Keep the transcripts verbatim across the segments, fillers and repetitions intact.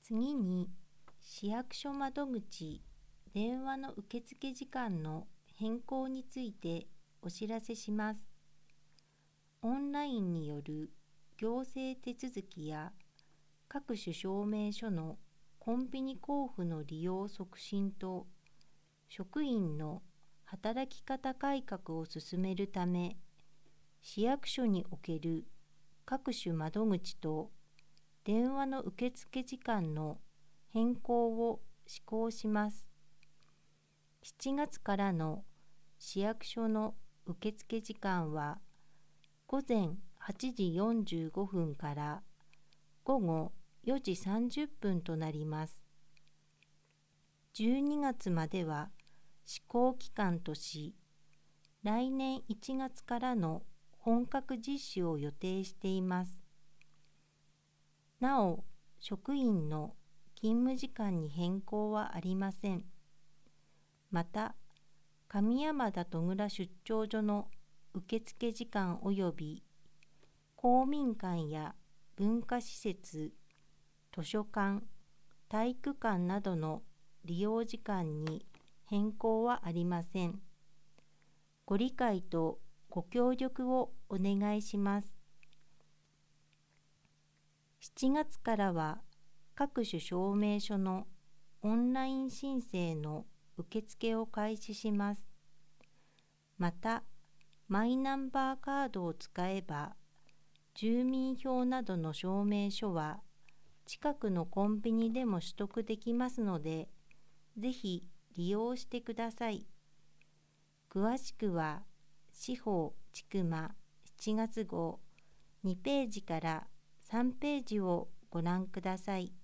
次に、市役所窓口電話の受付時間の変更についてお知らせします。オンラインによる行政手続きや各種証明書のコンビニ交付の利用促進と職員の働き方改革を進めるため、市役所における各種窓口と電話の受付時間の変更を施行します。しちがつからの市役所の受付時間はごぜんはちじよんじゅうごふんからごごよじさんじゅっぷんとなります。じゅうにがつまでは施行期間とし、来年いちがつからの本格実施を予定しています。なお、職員の勤務時間に変更はありません。また、上山田戸倉出張所の受付時間及び公民館や文化施設、図書館、体育館などの利用時間に変更はありません。ご理解とご協力をお願いします。しちがつからは各種証明書のオンライン申請の受付を開始します。また、マイナンバーカードを使えば、住民票などの証明書は近くのコンビニでも取得できますので、ぜひ利用してください。詳しくは、司法ちくましちがつ号にページからさんページをご覧ください。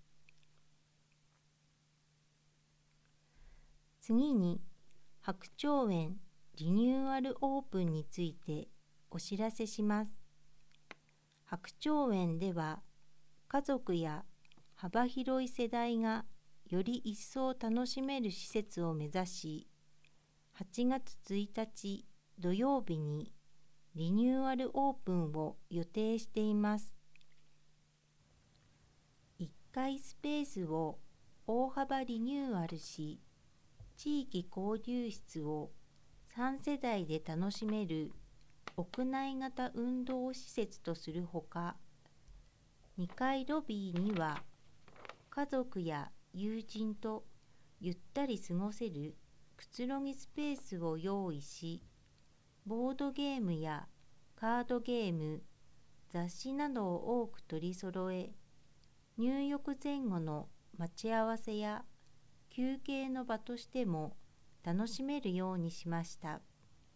次に、白鳥園リニューアルオープンについてお知らせします。白鳥園では、家族や幅広い世代がより一層楽しめる施設を目指し、はちがつついたち土曜日にリニューアルオープンを予定しています。いっかいスペースを大幅リニューアルし、地域交流室をさんせだいで楽しめる屋内型運動施設とするほか、にかいロビーには家族や友人とゆったり過ごせるくつろぎスペースを用意し、ボードゲームやカードゲーム、雑誌などを多く取り揃え、入浴前後の待ち合わせや休憩の場としても楽しめるようにしました。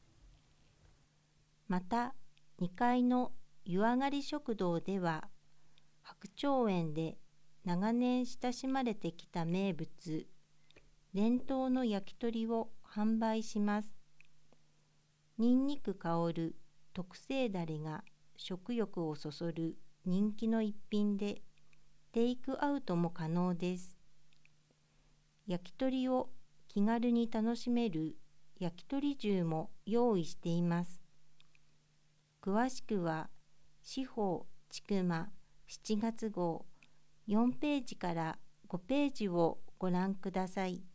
また、にかいの湯上がり食堂では、白鳥園で長年親しまれてきた名物、伝統の焼き鳥を販売します。にんにく香る特製だれが食欲をそそる人気の一品で、テイクアウトも可能です。焼き鳥を気軽に楽しめる焼き鳥重も用意しています。詳しくは、司法ちくましちがつ号よんページからごページをご覧ください。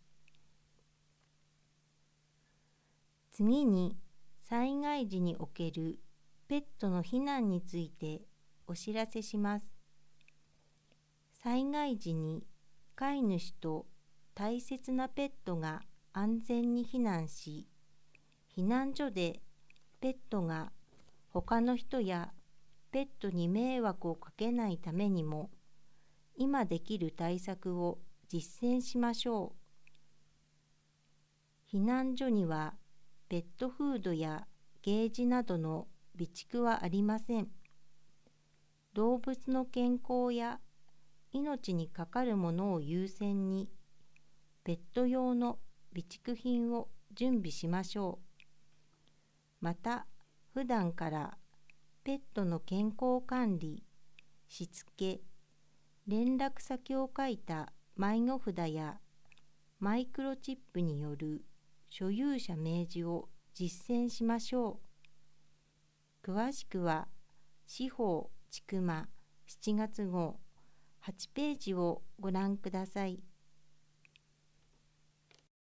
次に、災害時におけるペットの避難についてお知らせします。災害時に飼い主と大切なペットが安全に避難し、避難所でペットが他の人やペットに迷惑をかけないためにも、今できる対策を実践しましょう。避難所にはペットフードやゲージなどの備蓄はありません。動物の健康や命にかかるものを優先に、ペット用の備蓄品を準備しましょう。また、普段からペットの健康管理、しつけ、連絡先を書いた迷子札やマイクロチップによる所有者明示を実践しましょう。詳しくは、司法ちくましちがつ号はちページをご覧ください。